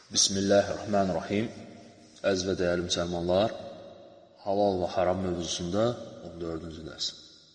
Bismillahirrahmanirrahim. Əziz və dəyərli müsəlmanlar, halal və haram mövzusunda 14-cü dərs.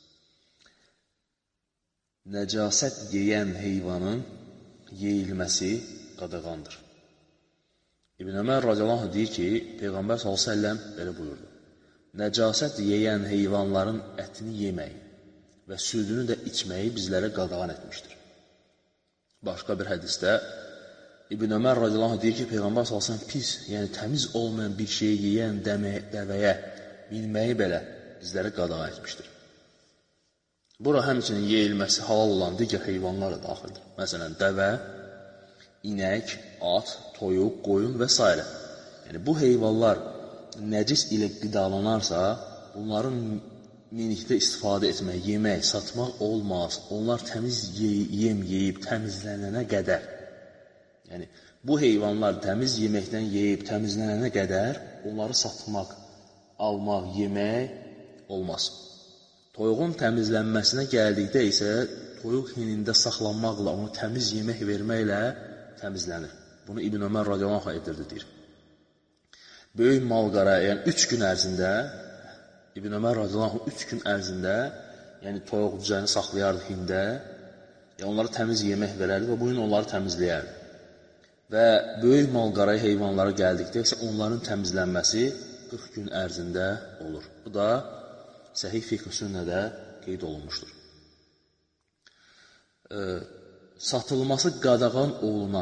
Nəcasət yeyən heyvanın yeyilməsi qadağandır. İbn Ömər radiyallahu anh deyir ki, Peyğəmbər s.ə.v belə buyurdu. Nəcasət yeyən heyvanların ətini yeməyi və südünü də içməyi bizlərə qadağan etmişdir. Başqa bir hədisdə İbn Ömər radiyallahu anh deyir ki, Peyğəmbər s.ə.v pis, yəni təmiz olmayan bir şeyi yeyən dəvəyə minməyi belə bizlərə qadağan etmişdir. Bura həmçinin yeyilməsi halal olan digər heyvanlar da daxildir. Məsələn, dəvə, inək, at, toyuq, qoyun və s. Yəni, bu heyvanlar nəcis ilə qidalanarsa, bunların minikdə istifadə etmək, yemək, satmaq olmaz. Onlar təmiz yem yeyib təmizlənənə qədər, yəni, bu heyvanlar təmiz yeməkdən yeyib təmizlənənə qədər onları satmaq, almaq, yemək olmaz. Toyuğun təmizlənməsinə gəldikdə isə toyuq hinində saxlanmaqla, onu təmiz yemək verməklə təmizlənir. Bunu İbn Ömər radiyallahu anh edirdi, deyir. Böyük mal-qaraya, yəni 3 gün ərzində, İbn Ömər radiyallahu anh 3 gün ərzində, yəni toyuq düzəni saxlayardı hində, onlara təmiz yemək verərdi və bu gün onları təmizləyərdi. Və böyük mal-qaraya heyvanlara gəldikdə isə onların təmizlənməsi 40 gün ərzində olur. Bu da Səhih Fiqh-i Sünnədə qeyd olunmuşdur. Satılması qadağan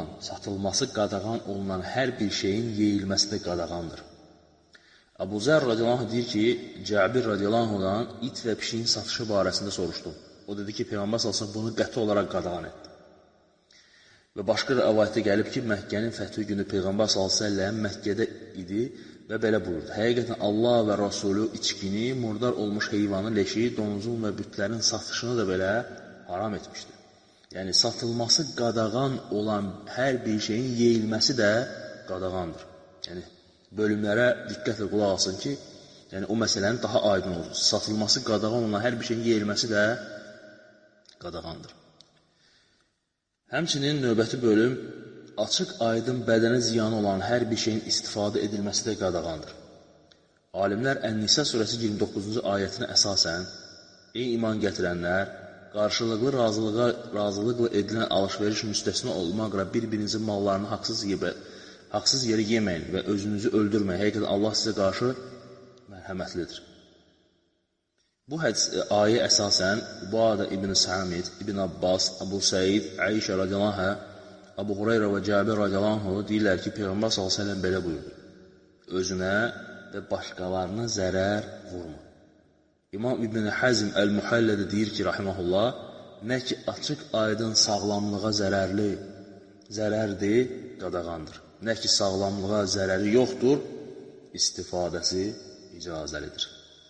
olunan hər bir şeyin yeyilməsi də qadağandır. Əbu Zər radiyallahu anh deyir ki, Cəbir radiyallahu anh it və pişiyin satışı barəsində soruşdum. O dedi ki, Peyğəmbər s.ə.v bunu qəti olaraq qadağan etdi. Və başqa rəvayətdə gəlib ki, Məkkənin fəthi günü Peyğəmbər s.ə.v Məkkədə idi və belə buyurdu. Həqiqətən Allah və Rasulü içkini, murdar olmuş heyvanın leşi, donuzun və bütlərin satışını da belə haram etmişdir. Yəni, satılması qadağan olan hər bir şeyin yeyilməsi də qadağandır. Yəni, bölümlərə diqqətlə qulaq alsın ki, yəni, o məsələni daha aydın olsun. Satılması qadağan olan hər bir şeyin yeyilməsi də qadağandır. Həmçinin növbəti bölüm, açıq aydın bədənə ziyanı olan hər bir şeyin istifadə edilməsi də qadağandır. Alimlər Ən-Nisa surəsi 29-cu ayətinə əsasən, ey iman gətirənlər, qarşılıqlı razılıqla edilən alış-veriş müstəsna olmaqla bir-birinizin mallarını haqsız yerə yeməyin və özünüzü öldürməyin. Həqiqətən Allah sizə qarşı mərhəmətlidir. Bu ayə əsasən Ubada İbn Samit, İbn Abbas, Əbu Səid, Ayşə radiyallahu anh, Əbu Hureyra və Cəbir radiyallahu anh deyirlər ki, Peyğəmbər s.ə.v belə buyurdu. Özünə və başqalarına zərər vurma. İmam İbn Həzm Əl-Muhəllədə deyir ki, rahiməhullah, nə ki açıq aydın sağlamlığa zərərdir, qadağandır. Nə ki sağlamlığa zərəri yoxdur, istifadəsi icazəlidir.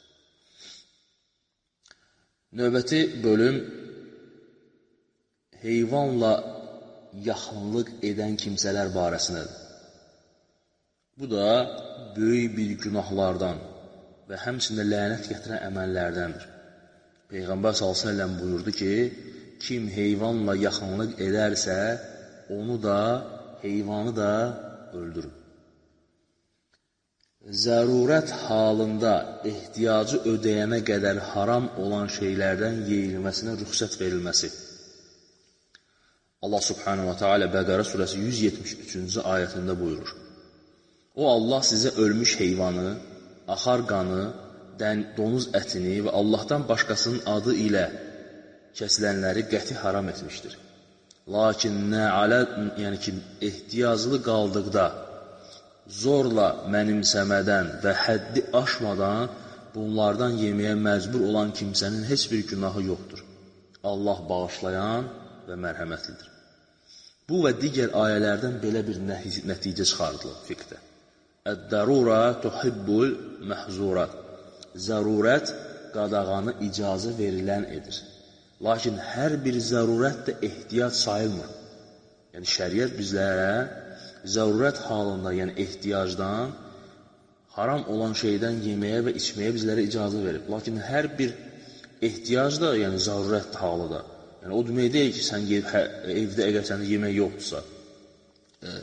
Növbəti bölüm heyvanla yaxınlıq edən kimsələr barəsindədir. Bu da böyük bir günahlardan və həmçində lənət gətirən əməllərdəndir. Peyğəmbər s.ə.v buyurdu ki, kim heyvanla yaxınlıq edərsə, onu da, heyvanı da öldürür. Zərurət halında ehtiyacı ödəyənə qədər haram olan şeylərdən yeyilməsinə rüxsət verilməsi. Allah subhanahu wa ta'ala Bəqərə surəsi 173-cü ayətində buyurur. O Allah sizə ölmüş heyvanı, axar qanı, donuz ətini və Allahdan başqasının adı ilə kəsilənləri qəti haram etmişdir. Lakin yəni ki, ehtiyaclı qaldıqda, zorla mənimsəmədən və həddi aşmadan bunlardan yeməyə məcbur olan kimsənin heç bir günahı yoxdur. Allah bağışlayan və mərhəmətlidir. Bu və digər ayələrdən belə bir nəticə çıxardılır fiqhdə. Əd-dərura tuhibbul məhzurat. Zərurət qadağanı icazə verilən edir. Lakin hər bir zərurət də ehtiyac sayılmır. Yəni, şəriət bizlərə zərurət halında, yəni ehtiyacdan, haram olan şeydən yeməyə və içməyə bizlərə icazə verib. Lakin hər bir ehtiyac da, yəni zərurət halıdır. Yəni, o demək deyil ki, sən evdə əgər səndə yemək yoxdursa,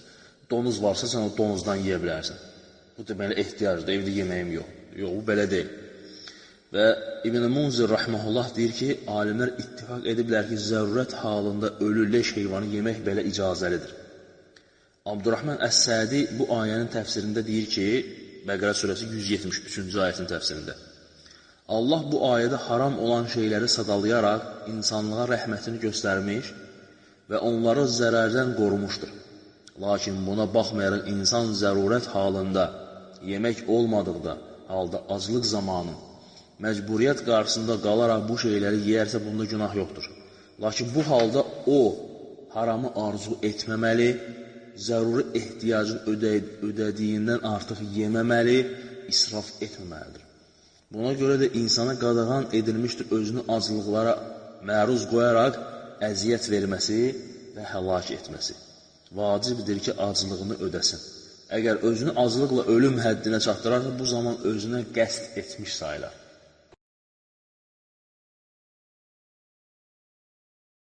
donuz varsa, sən o donuzdan yeyə bilərsən. Bu deməli ehtiyacdır, evdə yeməyim yox. Yox, bu belə deyil. Və İbn-i Munzir rəhməhullah deyir ki, alimlər ittifaq ediblər ki, zərurət halında ölü leş heyvanı yemək belə icazəlidir. Abdurrahman Əs-Sədi bu ayənin təfsirində deyir ki, Bəqərə surəsi 173-cü ayətin təfsirində, Allah bu ayədə haram olan şeyləri sadalayaraq insanlığa rəhmətini göstərmiş və onları zərərdən qorumuşdur. Lakin buna baxmayaraq insan zərurət halında, yemək olmadıqda, halda aclıq zamanı, məcburiyyət qarşısında qalaraq bu şeyləri yeyərsə, bunda günah yoxdur. Lakin bu halda o, haramı arzu etməməli, zəruri ehtiyacını ödədiyindən artıq yeməməli, israf etməməlidir. Buna görə də insana qadağan edilmişdir özünü aclıqlara məruz qoyaraq əziyyət verməsi və həlak etməsi. Vacibdir ki, aclığını ödəsin. Əgər özünü aclıqla ölüm həddinə çatdırarsa, bu zaman özünə qəsd etmiş sayılar.